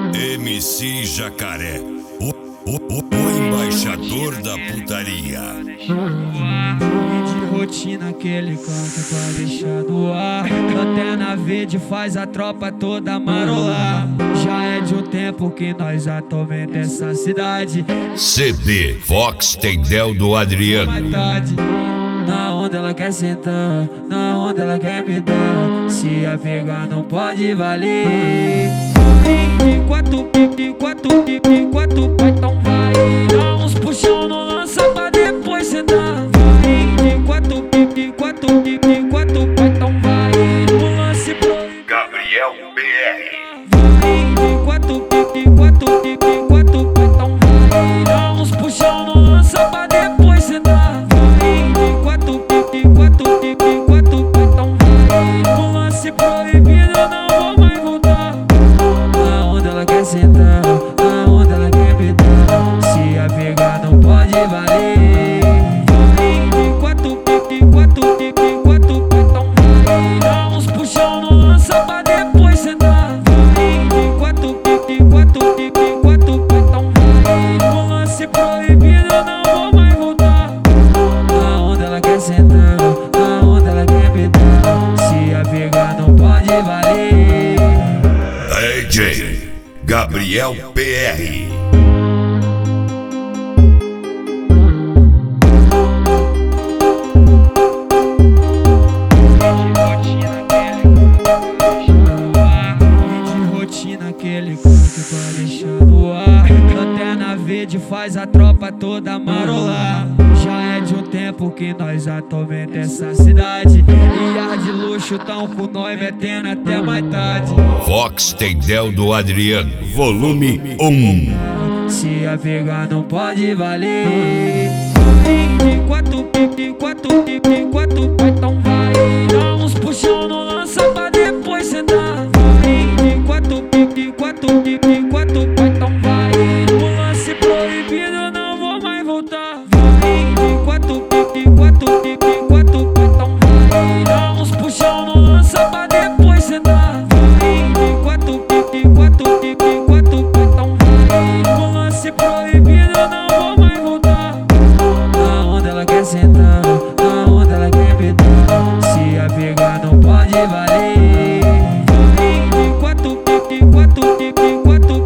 MC Jacaré, o embaixador da putaria. De rotina que ele canta pra deixar no ar. Lanterna verde faz a tropa toda marolar. Já é de um tempo que nós atormenta essa cidade. CD Fox Tendel do Adriano. Na onda ela quer sentar, na onda ela quer me dar. Se a pegar não pode valer. De quatro, então vai. Dá uns puxão, não lança pra depois sentar. De quatro, então vai. No lance pro Gabriel BR. de quatro, então vai. Dá uns puxão, não lança pra depois sentar. De quatro, então vai. No lance proibido eu não vou mais voltar. Na onda ela quer sentar, na onda ela quer me dar. Se a pegar não pode valer. De quatro, então vai. Dá uns puxão, não lança pra depois sentar. De quatro, então vai. No lance proibido eu não vou mais voltar. Na onda ela quer sentar, na onda ela quer me dar. Se a pegar não pode valer. DJ Gabriel BR. Aquele canto pra deixar no ar. Lanterna verde faz a tropa toda marolar. Já é de um tempo que nós atormenta essa cidade. E ar de luxo tão com nós metendo até mais tarde. Fox Tendel do Adriano, volume 1. Se a pegar não pode valer. De quatro, então vai. Dá uns puxão, não lança pra depois sentar. De quatro, então vai. No lance proibido eu não vou mais voltar. De quatro, então vai. Dá uns puxão, não lança pra depois sentar. De quatro, então vai. No lance proibido eu não vou mais voltar. Na onda ela quer sentar, na onda ela quer me dar. Se a pegar não pode valer. De quatro,